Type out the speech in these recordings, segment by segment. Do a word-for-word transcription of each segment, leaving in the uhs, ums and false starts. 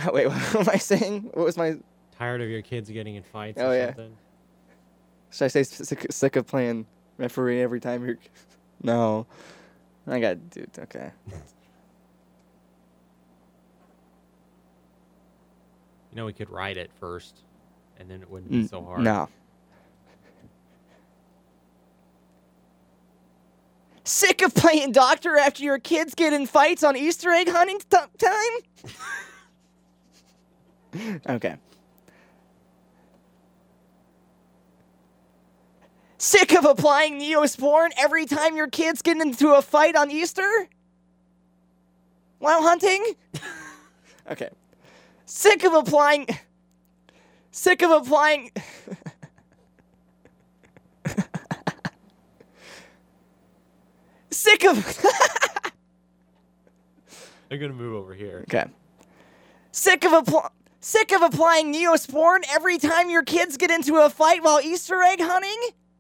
Wait, what am I saying? What was my... Tired of your kids getting in fights Oh, or yeah. something? Should I say sick, sick of playing referee every time you're... No. I got... Dude, okay. You know, we could write it first, and then it wouldn't be so hard. No. Sick of playing doctor after your kids get in fights on Easter egg hunting t- time? Okay. Sick of applying Neosporin every time your kids get into a fight on Easter? While hunting? Okay. Sick of applying... Sick of applying... Sick of... I'm going to move over here. Okay. Sick of appl- Sick of applying Neosporin every time your kids get into a fight while Easter egg hunting?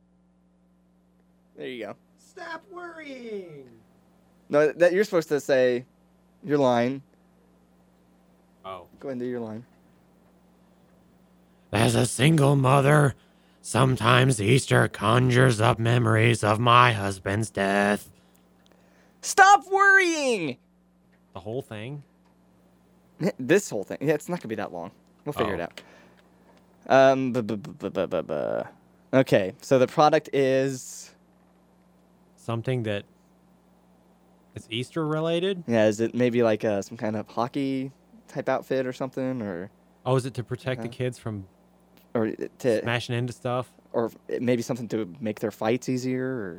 There you go. Stop worrying. No, that you're supposed to say your line. Oh. Go ahead and do your line. As a single mother, sometimes Easter conjures up memories of my husband's death. Stop worrying! The whole thing? This whole thing. Yeah, it's not going to be that long. We'll figure Oh. it out. Um, bu- bu- bu- bu- bu- bu- Okay, so the product is... Something that is Easter related? Yeah, is it maybe like uh, some kind of hockey type outfit or something? Or Oh, is it to protect the Uh, kids from or to... smashing into stuff? Or maybe something to make their fights easier? Or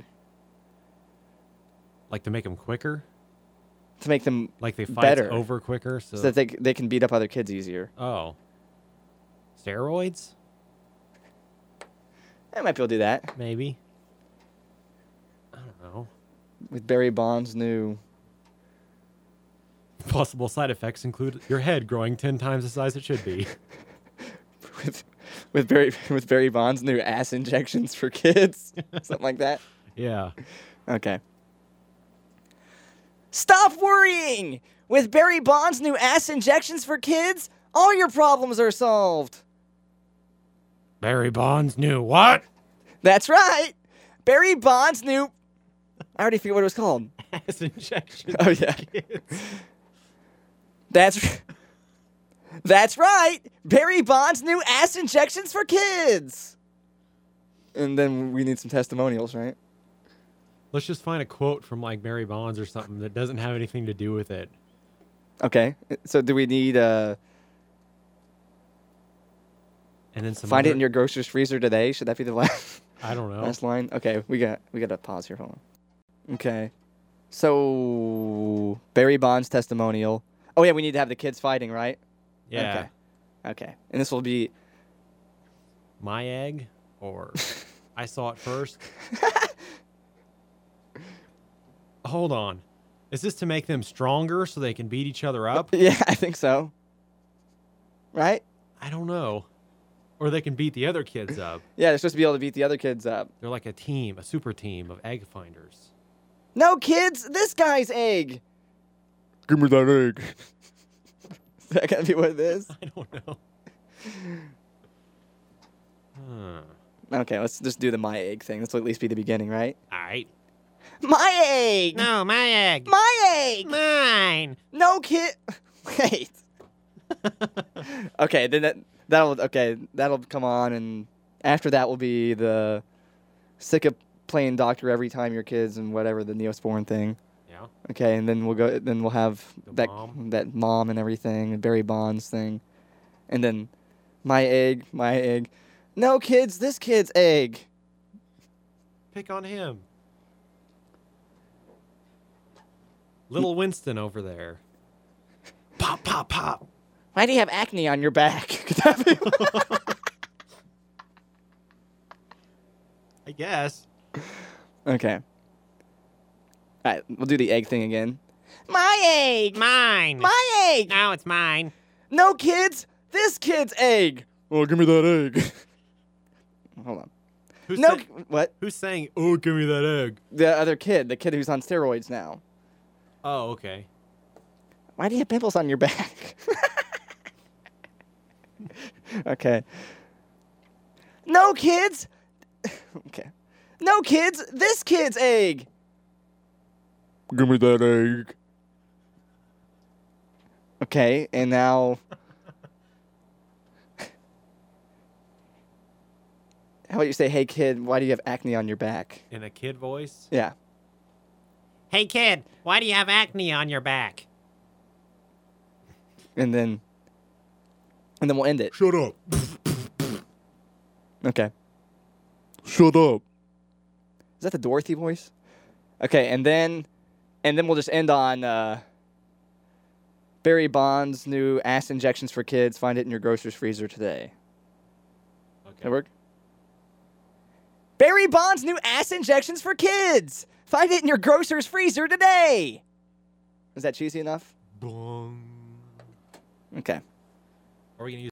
Like to make them quicker? to make them Like they fight better. over quicker? So, so that they, they can beat up other kids easier. Oh. Steroids? I might be able to do that. Maybe. I don't know. With Barry Bonds' new... Possible side effects include your head growing ten times the size it should be. with with Barry with Barry Bonds' new ass injections for kids, something like that. Yeah. Okay. Stop worrying! With Barry Bonds' new ass injections for kids, all your problems are solved. Barry Bonds knew what? That's right. Barry Bonds' new. I already forget what it was called. Ass injection. Oh yeah. That's. That's right. Barry Bonds' new ass injections for kids. And then we need some testimonials, right? Let's just find a quote from like Barry Bonds or something that doesn't have anything to do with it. Okay. So do we need uh And then some find it other- in your grocer's freezer today? Should that be the last I don't know. last line? Okay, we got we got to pause here. Hold on. Okay. So Barry Bonds testimonial. Oh yeah, we need to have the kids fighting, right? Yeah. Okay. Okay. And this will be My egg or I saw it first. Hold on. Is this to make them stronger so they can beat each other up? Yeah, I think so. Right? I don't know. Or they can beat the other kids up. Yeah, they're supposed to be able to beat the other kids up. They're like a team, a super team of egg finders. No, kids, this guy's egg. Give me that egg. Is that gonna be what it is? I don't know. Huh. Okay, let's just do the my egg thing. This will at least be the beginning, right? All right. My egg. No, my egg. My egg. Mine. No kid. Wait. Okay, then that that'll okay that'll come on, and after that will be the sick of playing doctor every time your kids and whatever the Neosporin thing. Yeah. Okay, and then we'll go. Then we'll have The that mom. that mom and everything, and Barry Bonds thing, and then my egg, my egg. No kids, this kid's egg. Pick on him. Little Winston over there. Pop, pop, pop. Why do you have acne on your back? Could that be- I guess. Okay. All right, we'll do the egg thing again. My egg. Mine. My egg. Now it's mine. No kids, this kid's egg. Oh, give me that egg. Hold on. Who's No, say- what? Who's saying, oh, give me that egg? The other kid, the kid who's on steroids now. Oh, okay. Why do you have pimples on your back? Okay. No, kids. Okay. No, kids. This kid's egg. Give me that egg. Okay, and now... How about you say, hey, kid, why do you have acne on your back? In a kid voice? Yeah. Hey, kid, why do you have acne on your back? And then... And then we'll end it. Shut up. Okay. Shut up. Is that the Dorothy voice? Okay, and then... And then we'll just end on... Uh, Barry Bonds' new ass injections for kids. Find it in your grocer's freezer today. Okay. That work? Barry Bonds' new ass injections for kids. Find it in your grocer's freezer today. Is that cheesy enough? Bong. Okay. Are we gonna use